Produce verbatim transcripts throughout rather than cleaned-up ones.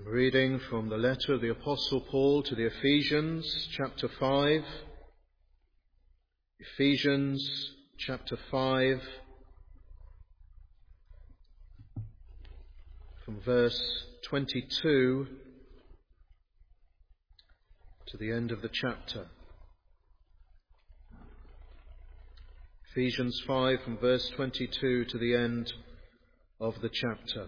I'm reading from the letter of the Apostle Paul to the Ephesians, chapter five. Ephesians, chapter five, from verse twenty-two to the end of the chapter. Ephesians five, from verse twenty-two to the end of the chapter.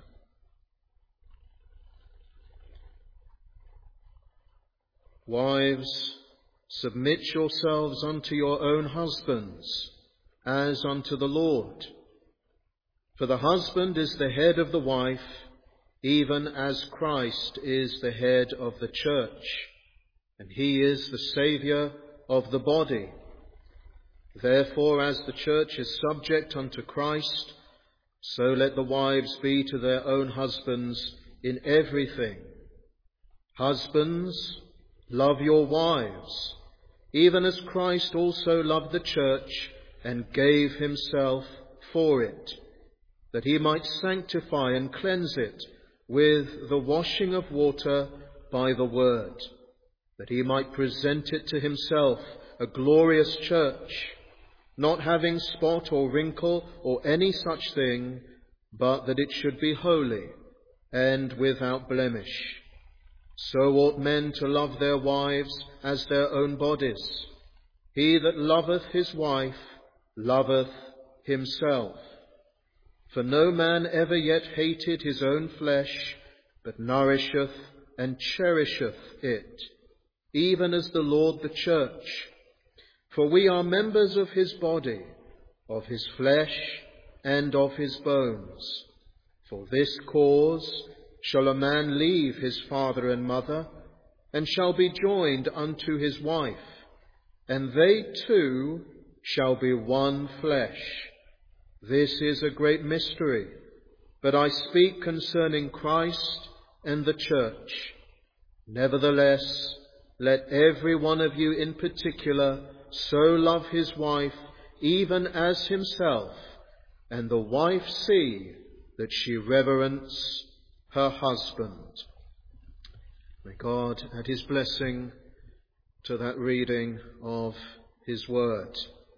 Wives, submit yourselves unto your own husbands, as unto the Lord. For the husband is the head of the wife, even as Christ is the head of the church, and he is the Saviour of the body. Therefore, as the church is subject unto Christ, so let the wives be to their own husbands in everything. Husbands, love your wives, even as Christ also loved the church and gave himself for it, that he might sanctify and cleanse it with the washing of water by the word, that he might present it to himself a glorious church, not having spot or wrinkle or any such thing, but that it should be holy and without blemish. So ought men to love their wives as their own bodies. He that loveth his wife loveth himself. For no man ever yet hated his own flesh, but nourisheth and cherisheth it, even as the Lord the church. For we are members of his body, of his flesh, and of his bones. For this cause shall a man leave his father and mother, and shall be joined unto his wife, and they two shall be one flesh. This is a great mystery, but I speak concerning Christ and the church. Nevertheless, let every one of you in particular so love his wife, even as himself, and the wife see that she reverence her husband. May God add his blessing to that reading of his word.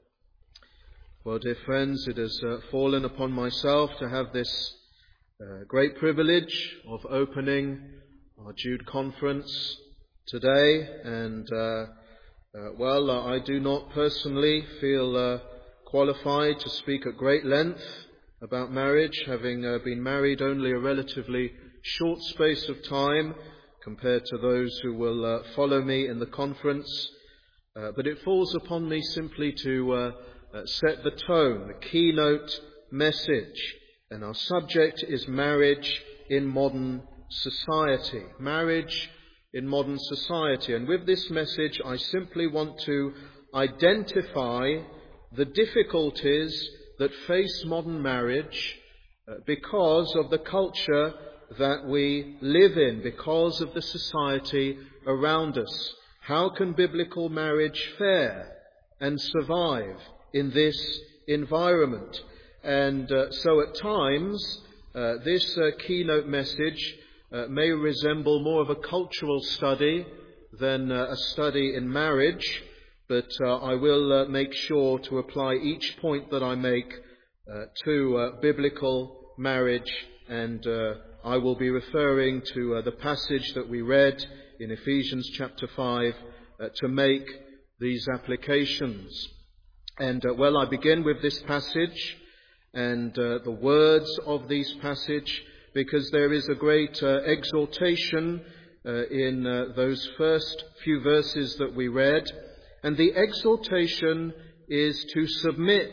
Well, dear friends, it has uh, fallen upon myself to have this uh, great privilege of opening our Jude conference today. And, uh, uh, well, uh, I do not personally feel uh, qualified to speak at great length about marriage, having uh, been married only a relatively short space of time compared to those who will uh, follow me in the conference. Uh, but it falls upon me simply to uh, uh, set the tone, the keynote message. And our subject is marriage in modern society. Marriage in modern society. And with this message, I simply want to identify the difficulties that face modern marriage uh, because of the culture that we live in, because of the society around us. How can biblical marriage fare and survive in this environment? And uh, so at times, uh, this uh, keynote message uh, may resemble more of a cultural study than uh, a study in marriage, but uh, I will uh, make sure to apply each point that I make uh, to uh, biblical marriage, and uh, I will be referring to uh, the passage that we read in Ephesians chapter five uh, to make these applications. And uh, well, I begin with this passage and uh, the words of this passage, because there is a great uh, exhortation uh, in uh, those first few verses that we read. And the exhortation is to submit,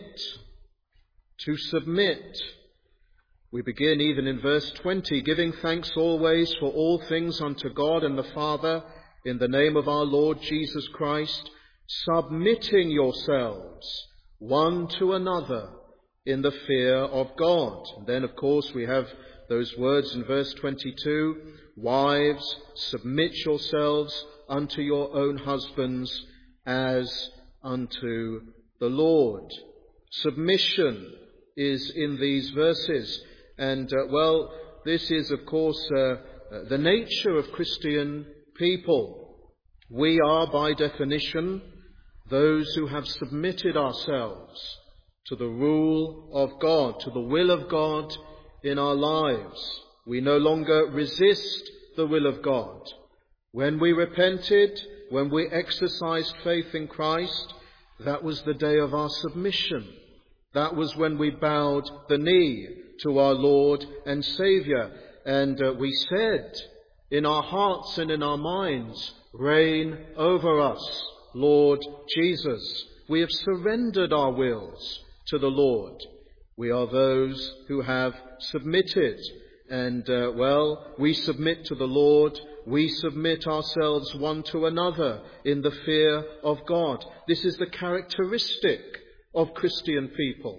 to submit. We begin even in verse twenty, giving thanks always for all things unto God and the Father, in the name of our Lord Jesus Christ, submitting yourselves one to another in the fear of God. And then, of course, we have those words in verse twenty-two, wives, submit yourselves unto your own husbands as unto the Lord. Submission is in these verses. And, uh, well, this is, of course, uh, the nature of Christian people. We are, by definition, those who have submitted ourselves to the rule of God, to the will of God in our lives. We no longer resist the will of God. When we repented, when we exercised faith in Christ, that was the day of our submission. That was when we bowed the knee to our Lord and Saviour, and uh, we said in our hearts and in our minds, "Reign over us, Lord Jesus." We have surrendered our wills to the Lord. We are those who have submitted, and uh, well, we submit to the Lord. We submit ourselves one to another in the fear of God. This is the characteristic of Christian people.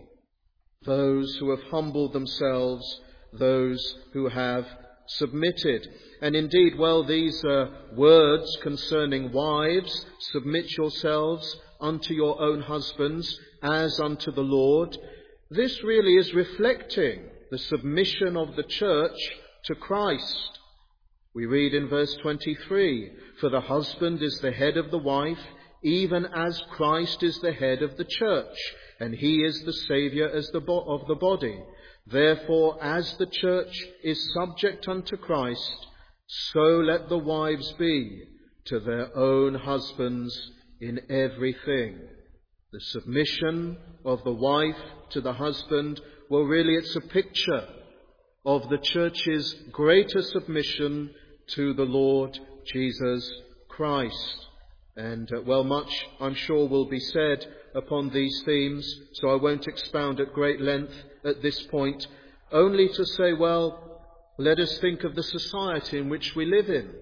Those who have humbled themselves, those who have submitted. And indeed, well, these uh, words concerning wives, "Submit yourselves unto your own husbands as unto the Lord," this really is reflecting the submission of the church to Christ. We read in verse twenty-three, "For the husband is the head of the wife, even as Christ is the head of the church, and he is the Saviour as the bo- of the body. Therefore, as the church is subject unto Christ, so let the wives be to their own husbands in everything." The submission of the wife to the husband, well, really it's a picture of the church's greater submission to the Lord Jesus Christ. And, uh, well, much, I'm sure, will be said upon these themes, so I won't expound at great length at this point, only to say, well, let us think of the society in which we live in.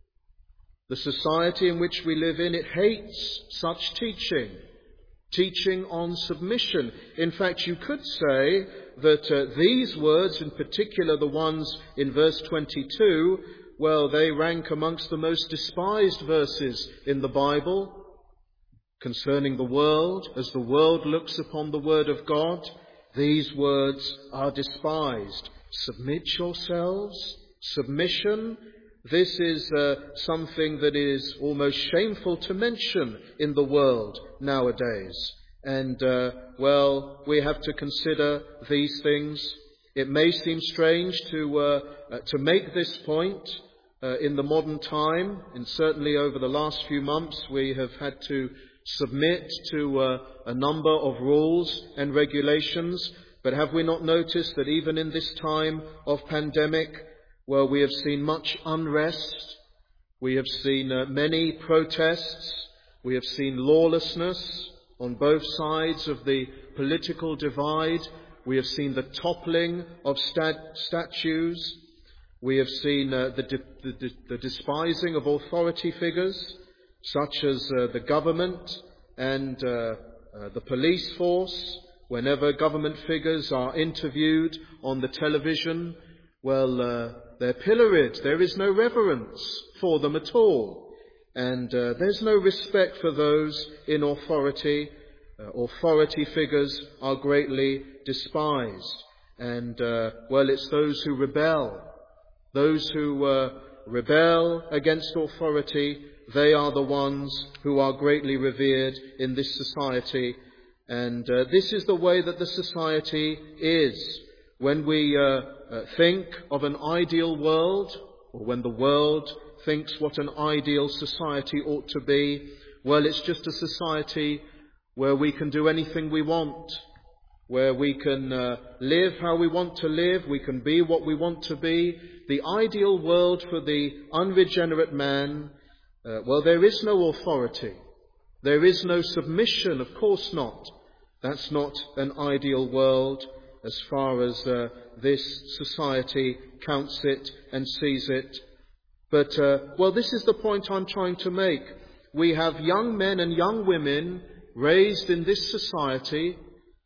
The society in which we live in, it hates such teaching, teaching on submission. In fact, you could say that uh, these words, in particular the ones in verse twenty-two, well, they rank amongst the most despised verses in the Bible concerning the world. As the world looks upon the word of God, these words are despised. Submit yourselves. Submission. This is uh, something that is almost shameful to mention in the world nowadays. And, uh, well, we have to consider these things. It may seem strange to uh, uh, to make this point uh, in the modern time, and certainly over the last few months we have had to submit to uh, a number of rules and regulations. But have we not noticed that even in this time of pandemic, well, we have seen much unrest, we have seen uh, many protests, we have seen lawlessness on both sides of the political divide. We have seen the toppling of stat- statues. We have seen uh, the, de- the, de- the despising of authority figures, such as uh, the government and uh, uh, the police force. Whenever government figures are interviewed on the television, well, uh, they're pilloried. There is no reverence for them at all. And uh, there's no respect for those in authority. Uh, authority figures are greatly despised. And, uh, well, it's those who rebel. Those who uh, rebel against authority, they are the ones who are greatly revered in this society. And uh, this is the way that the society is. When we uh, uh, think of an ideal world, or when the world thinks what an ideal society ought to be, well, it's just a society where we can do anything we want, where we can uh, live how we want to live, we can be what we want to be. The ideal world for the unregenerate man, uh, well, there is no authority. There is no submission, of course not. That's not an ideal world as far as uh, this society counts it and sees it. But, uh, well, this is the point I'm trying to make. We have young men and young women raised in this society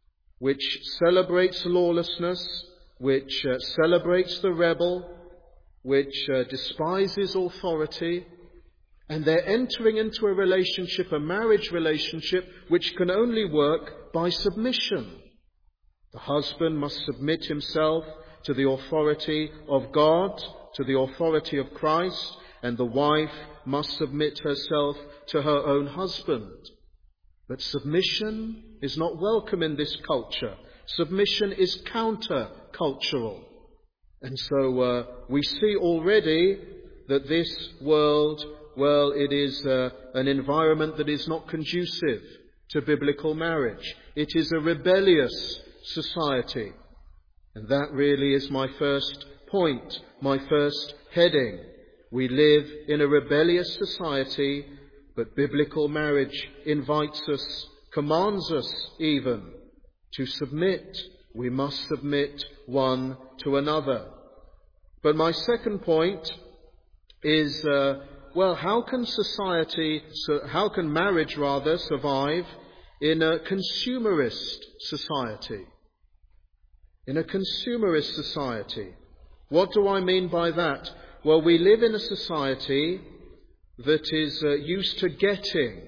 which celebrates lawlessness, which uh, celebrates the rebel, which uh, despises authority, and they're entering into a relationship, a marriage relationship, which can only work by submission. The husband must submit himself to the authority of God, to the authority of Christ, and the wife must submit herself to her own husband. But submission is not welcome in this culture. Submission is counter-cultural. And so uh, we see already that this world, well, it is uh, an environment that is not conducive to biblical marriage. It is a rebellious society. And that really is my first point, my first heading. We live in a rebellious society, but biblical marriage invites us, commands us even, to submit. We must submit one to another. But my second point is, uh, well, how can society, so how can marriage rather survive in a consumerist society? In a consumerist society. What do I mean by that? Well, we live in a society that is uh, used to getting.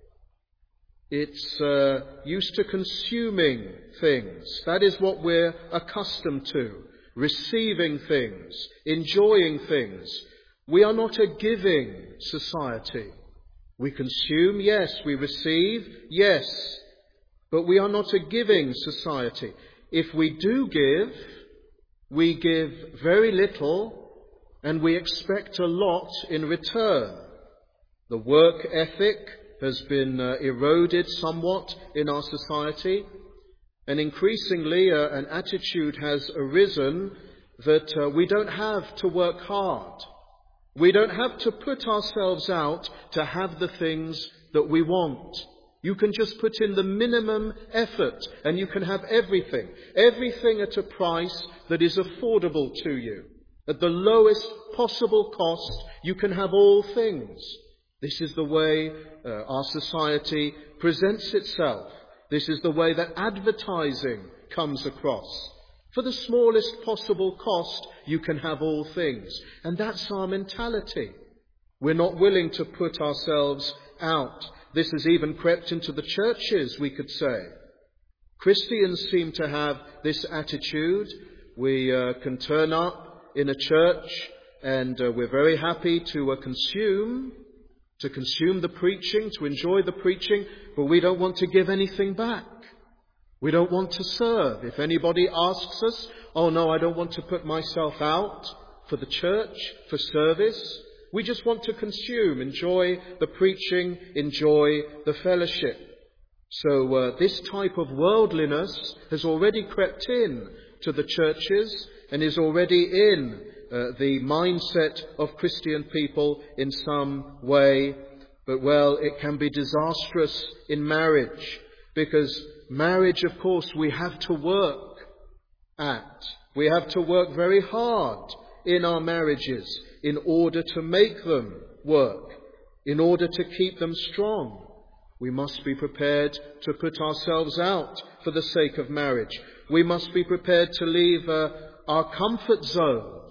It's uh, used to consuming things. That is what we're accustomed to. Receiving things, enjoying things. We are not a giving society. We consume, yes. We receive, yes. But we are not a giving society. If we do give, we give very little and we expect a lot in return. The work ethic has been uh, eroded somewhat in our society, and increasingly uh, an attitude has arisen that uh, we don't have to work hard. We don't have to put ourselves out to have the things that we want. You can just put in the minimum effort and you can have everything. Everything at a price that is affordable to you. At the lowest possible cost, you can have all things. This is the way uh, our society presents itself. This is the way that advertising comes across. For the smallest possible cost, you can have all things. And that's our mentality. We're not willing to put ourselves out. This has even crept into the churches, we could say. Christians seem to have this attitude. We uh, can turn up in a church and uh, we're very happy to uh, consume, to consume the preaching, to enjoy the preaching, but we don't want to give anything back. We don't want to serve. If anybody asks us, oh no, I don't want to put myself out for the church, for service. We just want to consume, enjoy the preaching, enjoy the fellowship. So uh, this type of worldliness has already crept in to the churches and is already in uh, the mindset of Christian people in some way. But well, it can be disastrous in marriage, because marriage, of course, we have to work at. We have to work very hard in our marriages in order to make them work, in order to keep them strong. We must be prepared to put ourselves out for the sake of marriage. We must be prepared to leave uh, our comfort zones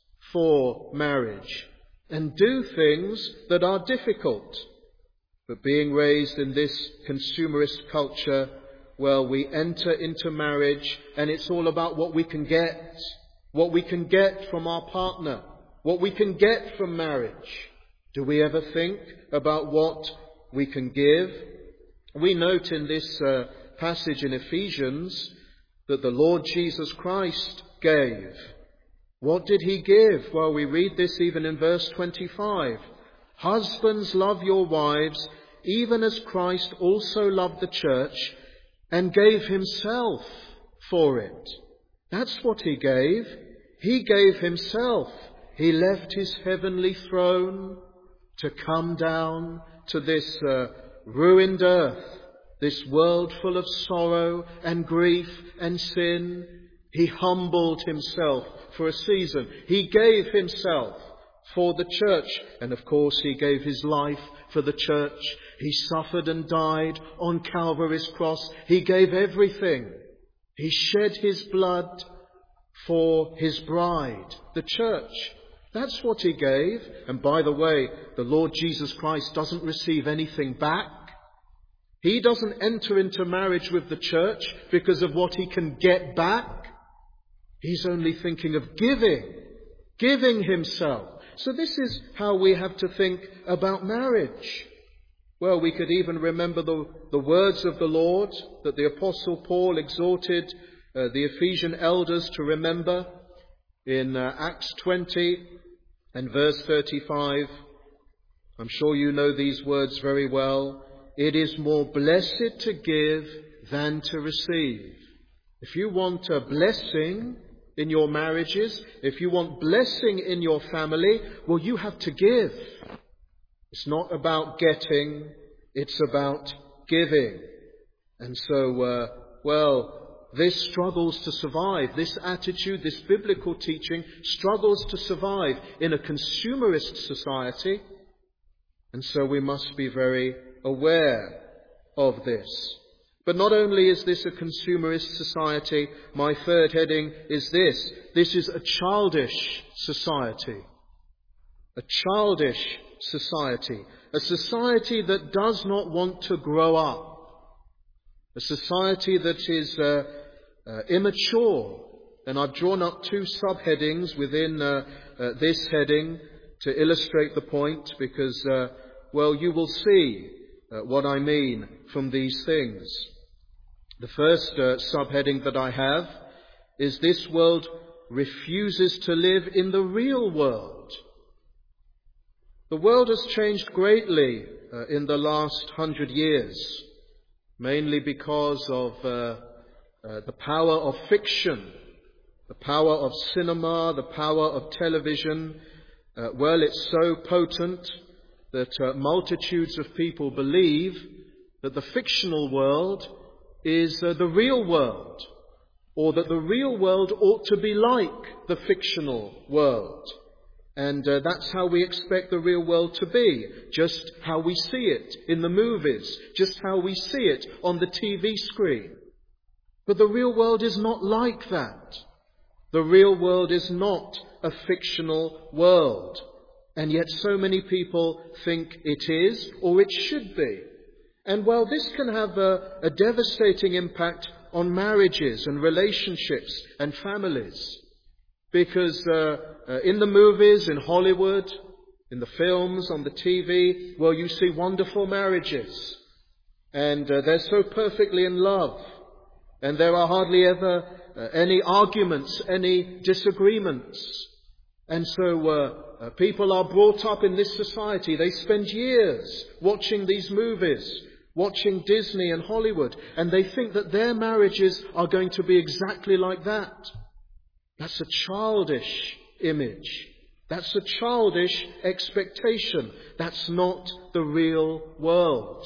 for marriage and do things that are difficult. But being raised in this consumerist culture, well, we enter into marriage and it's all about what we can get, what we can get from our partner, what we can get from marriage. Do we ever think about what we can give? We note in this uh, passage in Ephesians that the Lord Jesus Christ gave. What did he give? Well, we read this even in verse twenty-five. Husbands, love your wives, even as Christ also loved the church and gave himself for it. That's what he gave. He gave himself. He left his heavenly throne to come down to this uh, ruined earth, this world full of sorrow and grief and sin. He humbled himself for a season. He gave himself for the church. And of course, he gave his life for the church. He suffered and died on Calvary's cross. He gave everything. He shed his blood for his bride, the church. That's what he gave. And by the way, the Lord Jesus Christ doesn't receive anything back. He doesn't enter into marriage with the church because of what he can get back. He's only thinking of giving. giving himself. So this is how we have to think about marriage. Well, we could even remember the, the words of the Lord that the Apostle Paul exhorted uh, the Ephesian elders to remember in uh, Acts twenty and verse thirty-five. I'm sure you know these words very well. It is more blessed to give than to receive. If you want a blessing in your marriages, if you want blessing in your family, well, you have to give. It's not about getting, it's about giving. And so, uh, well, this struggles to survive. This attitude, this biblical teaching struggles to survive in a consumerist society. And so we must be very aware of this. But not only is this a consumerist society, my third heading is this. This is a childish society. A childish society. A society that does not want to grow up. A society that is uh, uh, immature. And I've drawn up two subheadings within uh, uh, this heading to illustrate the point, because, uh, well, you will see uh, what I mean from these things. The first uh, subheading that I have is this world refuses to live in the real world. The world has changed greatly uh, in the last hundred years, mainly because of uh, uh, the power of fiction, the power of cinema, the power of television. Uh, well, it's so potent that uh, multitudes of people believe that the fictional world is uh, the real world, or that the real world ought to be like the fictional world. And uh, that's how we expect the real world to be, just how we see it in the movies, just how we see it on the T V screen. But the real world is not like that. The real world is not a fictional world. And yet so many people think it is, or it should be. And while this can have a, a devastating impact on marriages and relationships and families, because uh, uh, in the movies, in Hollywood, in the films, on the T V, well, you see wonderful marriages. And uh, they're so perfectly in love. And there are hardly ever uh, any arguments, any disagreements. And so uh, uh, people are brought up in this society. They spend years watching these movies, watching Disney and Hollywood, and they think that their marriages are going to be exactly like that. That's a childish image. That's a childish expectation. That's not the real world.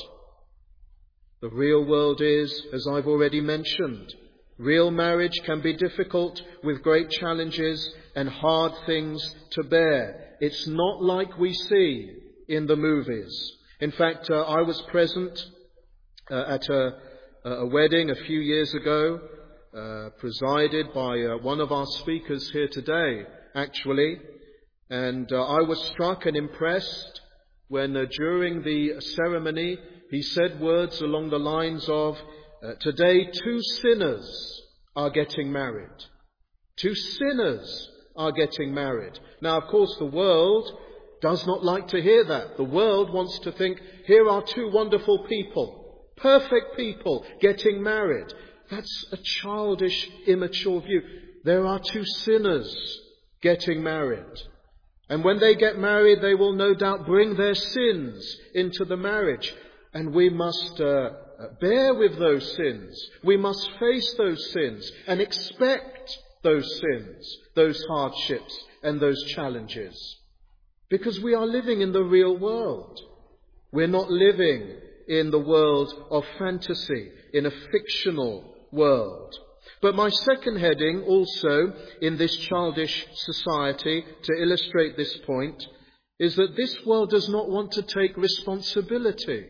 The real world is, as I've already mentioned, real marriage can be difficult with great challenges and hard things to bear. It's not like we see in the movies. In fact, uh, I was present uh, at a, a wedding a few years ago, uh, presided by uh, one of our speakers here today, actually. And uh, I was struck and impressed when uh, during the ceremony he said words along the lines of, uh, today two sinners are getting married. Two sinners are getting married. Now, of course, the world does not like to hear that. The world wants to think, here are two wonderful people, perfect people getting married. That's a childish, immature view. There are two sinners getting married. And when they get married, they will no doubt bring their sins into the marriage. And we must uh, bear with those sins. We must face those sins and expect those sins, those hardships and those challenges. Because we are living in the real world. We're not living in the world of fantasy, in a fictional world. But my second heading also in this childish society, to illustrate this point, is that this world does not want to take responsibility.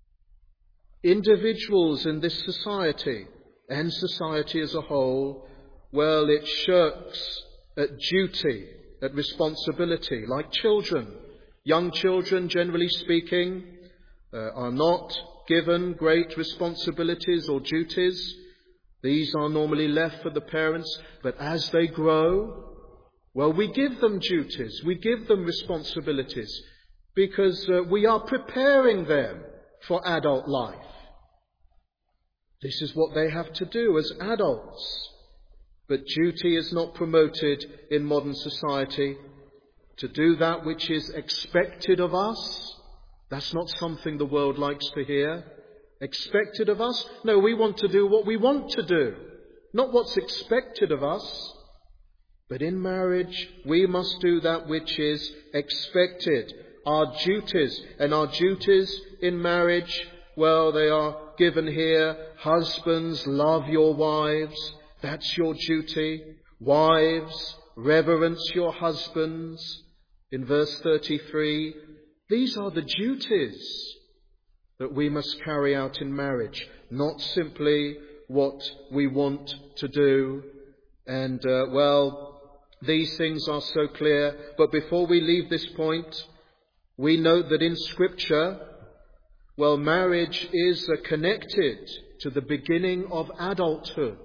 Individuals in this society and society as a whole, well, it shirks at duty, at responsibility, like children. Young children, generally speaking, uh, are not given great responsibilities or duties. These are normally left for the parents, but as they grow, Well, we give them duties, we give them responsibilities, because uh, we are preparing them for adult life. This is what they have to do as adults. But duty is not promoted in modern society. To do that which is expected of us, that's not something the world likes to hear. Expected of us? No, we want to do what we want to do, not what's expected of us. But in marriage, we must do that which is expected. Our duties, and our duties in marriage, well, they are given here. Husbands, love your wives. That's your duty. Wives, reverence your husbands. In verse thirty-three, these are the duties that we must carry out in marriage, not simply what we want to do. And, uh, well, these things are so clear. But before we leave this point, we note that in Scripture, well, marriage is uh, connected to the beginning of adulthood.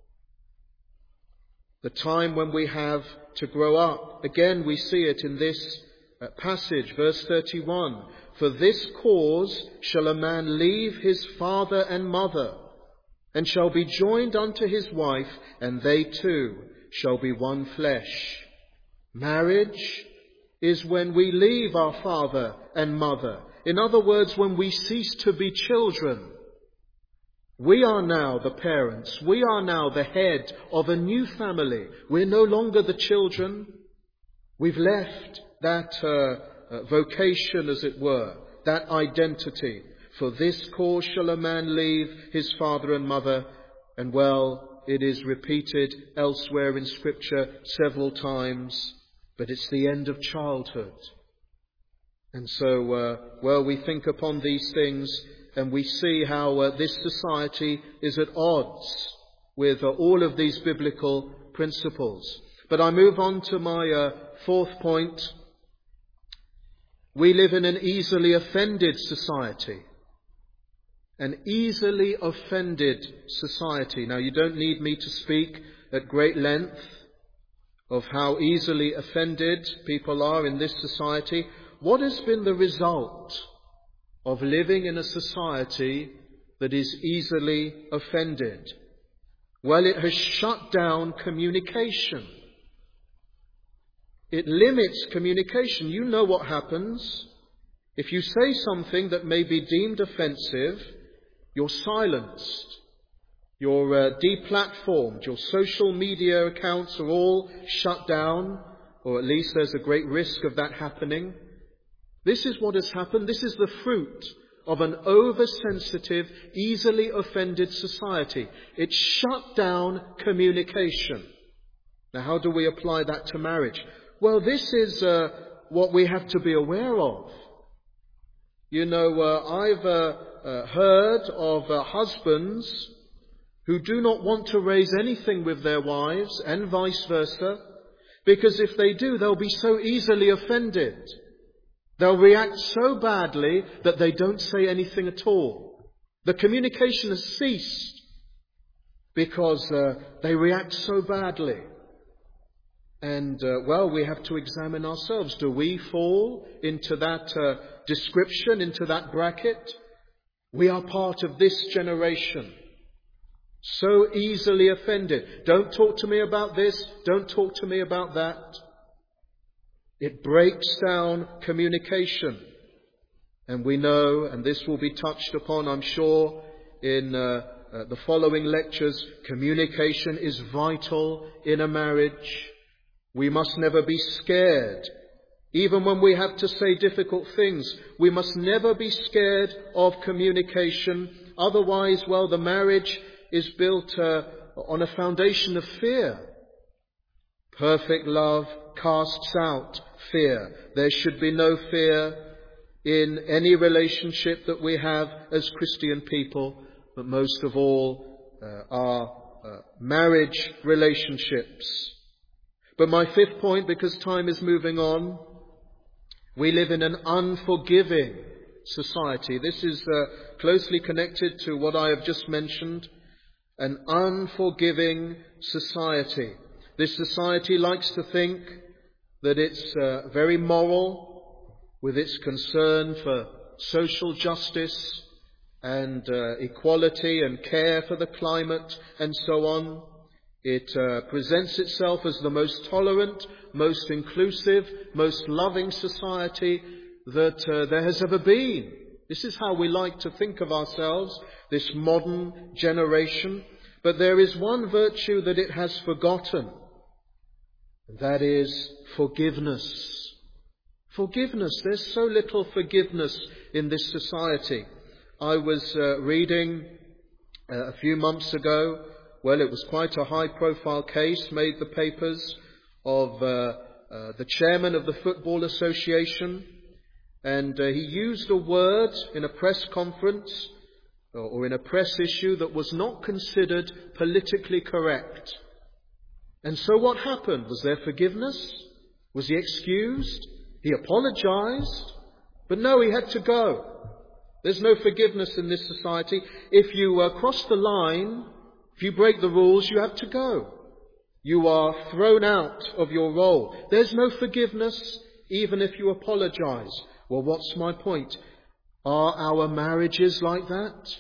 The time when we have to grow up. Again, we see it in this uh, passage, verse thirty-one. For this cause shall a man leave his father and mother, and shall be joined unto his wife, and they two shall be one flesh. Marriage is when we leave our father and mother. In other words, when we cease to be children. We are now the parents. We are now the head of a new family. We're no longer the children. We've left that uh, uh, vocation, as it were, that identity. For this cause shall a man leave his father and mother. And well, it is repeated elsewhere in Scripture several times, but it's the end of childhood. And so, uh, well, we think upon these things and we see how uh, this society is at odds with uh, all of these biblical principles. But I move on to my uh, fourth point. We live in an easily offended society. An easily offended society. Now, you don't need me to speak at great length of how easily offended people are in this society. What has been the result of living in a society that is easily offended? Well, it has shut down communication. It limits communication. You know what happens. If you say something that may be deemed offensive, you're silenced. You're uh, deplatformed. Your social media accounts are all shut down, or at least there's a great risk of that happening. This is what has happened. This is the fruit of an oversensitive, easily offended society. It shut down communication. Now, how do we apply that to marriage? Well, this is uh, what we have to be aware of. You know, uh, I've uh, uh, heard of uh, husbands who do not want to raise anything with their wives, and vice versa, because if they do, they'll be so easily offended. They'll react so badly that they don't say anything at all. The communication has ceased because uh, they react so badly. And, uh, well, we have to examine ourselves. Do we fall into that uh, description, into that bracket? We are part of this generation. So easily offended. Don't talk to me about this. Don't talk to me about that. It breaks down communication. And we know, and this will be touched upon, I'm sure, in uh, uh, the following lectures, communication is vital in a marriage. We must never be scared. Even when we have to say difficult things, we must never be scared of communication. Otherwise, well, the marriage is built uh, on a foundation of fear. Perfect love casts out fear. There should be no fear in any relationship that we have as Christian people, but most of all, uh, our uh, marriage relationships. But my fifth point, because time is moving on, we live in an unforgiving society. This is uh, closely connected to what I have just mentioned. An unforgiving society. This society likes to think that it's uh, very moral with its concern for social justice and uh, equality and care for the climate and so on. It uh, presents itself as the most tolerant, most inclusive, most loving society that uh, there has ever been. This is how we like to think of ourselves, this modern generation. But there is one virtue that it has forgotten, and that is forgiveness. Forgiveness. There's so little forgiveness in this society. I was uh, reading uh, a few months ago, well, it was quite a high-profile case, made the papers, of uh, uh, the chairman of the Football Association, and uh, he used a word in a press conference or, or in a press issue that was not considered politically correct. And so what happened? Was there forgiveness? Was he excused? He apologized? But no, he had to go. There's no forgiveness in this society. If you uh, cross the line, if you break the rules, you have to go. You are thrown out of your role. There's no forgiveness, even if you apologize. Well, what's my point? Are our marriages like that?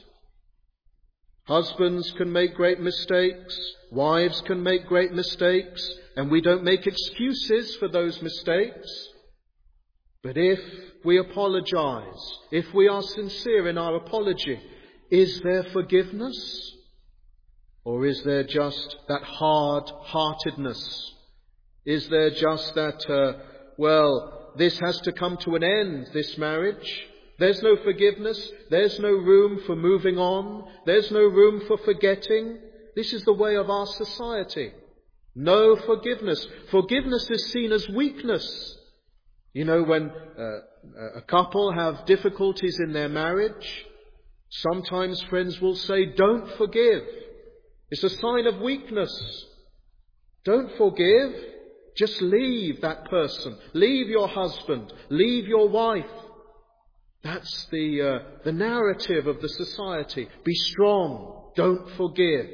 Husbands can make great mistakes. Wives can make great mistakes. And we don't make excuses for those mistakes. But if we apologize, if we are sincere in our apology, is there forgiveness? Or is there just that hard-heartedness? Is there just that, uh, well, this has to come to an end, this marriage? There's no forgiveness. There's no room for moving on. There's no room for forgetting. This is the way of our society. No forgiveness. Forgiveness is seen as weakness. You know, when uh, a couple have difficulties in their marriage, sometimes friends will say, don't forgive. It's a sign of weakness. Don't forgive. Just leave that person. Leave your husband. Leave your wife. That's the, uh, the narrative of the society. Be strong. Don't forgive.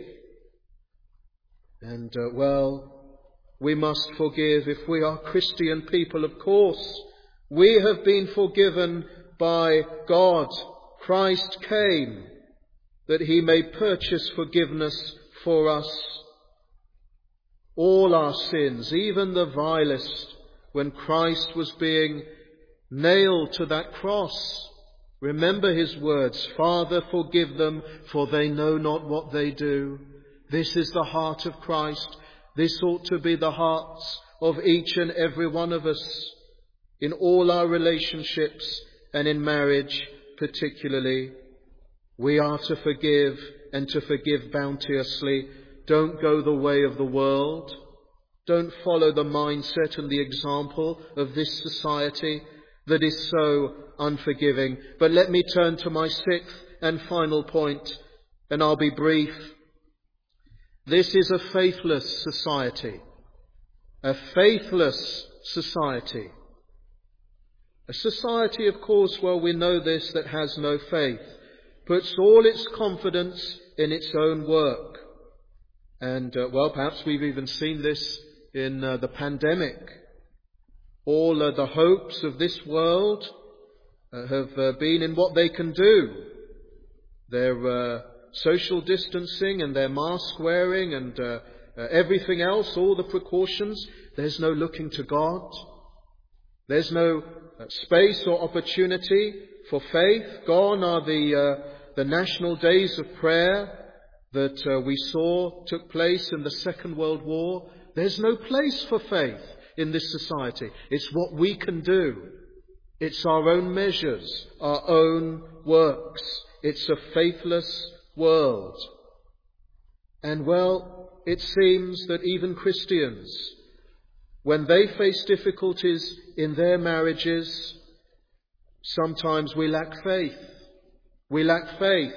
And, uh, well, we must forgive if we are Christian people, of course. We have been forgiven by God. Christ came that he may purchase forgiveness for us. All our sins, even the vilest, when Christ was being nailed to that cross. Remember his words, Father, forgive them, for they know not what they do. This is the heart of Christ. This ought to be the hearts of each and every one of us in all our relationships and in marriage particularly. We are to forgive and to forgive bounteously. Don't go the way of the world. Don't follow the mindset and the example of this society that is so unforgiving. But let me turn to my sixth and final point, and I'll be brief. This is a faithless society. A faithless society. A society, of course, well, we know this, that has no faith, puts all its confidence in its own work. And, uh, well, perhaps we've even seen this in uh, the pandemic. All uh, the hopes of this world uh, have uh, been in what they can do. Their uh, social distancing and their mask wearing and uh, uh, everything else, all the precautions. There's no looking to God. There's no uh, space or opportunity for faith. Gone are the, uh, the national days of prayer that uh, we saw took place in the Second World War. There's no place for faith in this society. It's what we can do. It's our own measures, our own works. It's a faithless world. And well, it seems that even Christians, when they face difficulties in their marriages, sometimes we lack faith. We lack faith.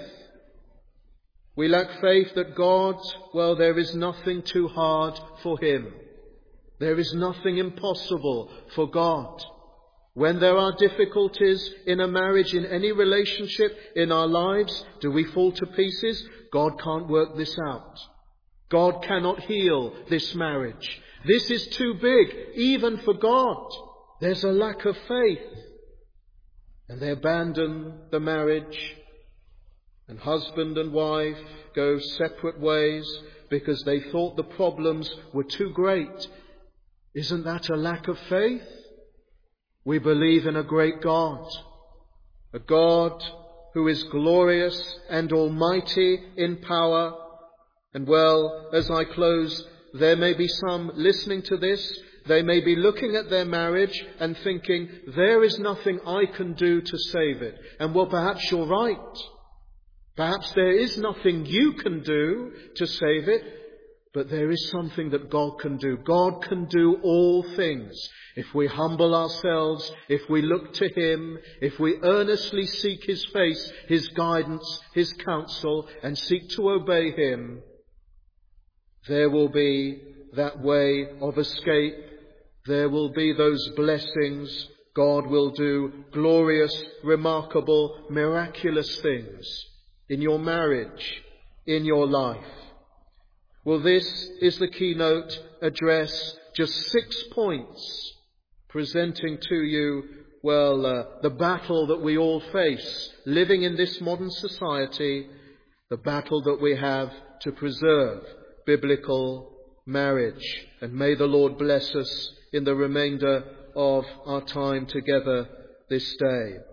We lack faith that God, well, there is nothing too hard for him. There is nothing impossible for God. When there are difficulties in a marriage, in any relationship in our lives, do we fall to pieces? God can't work this out. God cannot heal this marriage. This is too big, even for God. There's a lack of faith. And they abandon the marriage, and husband and wife go separate ways because they thought the problems were too great. Isn't that a lack of faith? We believe in a great God, a God who is glorious and almighty in power. And well, as I close, there may be some listening to this. They may be looking at their marriage and thinking, there is nothing I can do to save it. And well, perhaps you're right. Perhaps there is nothing you can do to save it, but there is something that God can do. God can do all things. If we humble ourselves, if we look to Him, if we earnestly seek His face, His guidance, His counsel, and seek to obey Him, there will be that way of escape. There will be those blessings. God will do glorious, remarkable, miraculous things in your marriage, in your life. Well, this is the keynote address, just six points presenting to you, well, uh, the battle that we all face living in this modern society, the battle that we have to preserve biblical marriage. And may the Lord bless us in the remainder of our time together this day.